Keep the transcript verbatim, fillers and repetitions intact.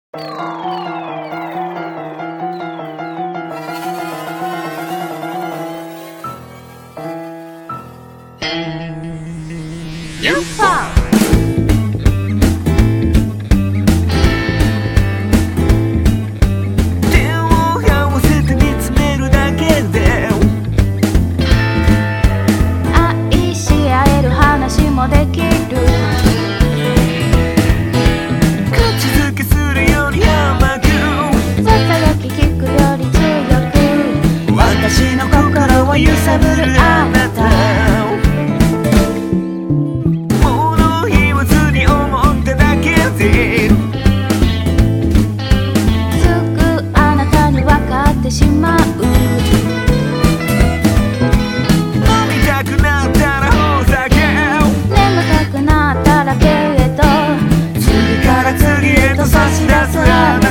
ユッファ手を合わせて見つめるだけで愛し合える話もできる。 口づけするより甘くささやき聞くより強く私の心を揺さぶるあなた物を言わずに思っただけですぐあなたに分かってしまう。 飲みたくなったらお酒眠たくなったらけれど次から次へと差し出すあなた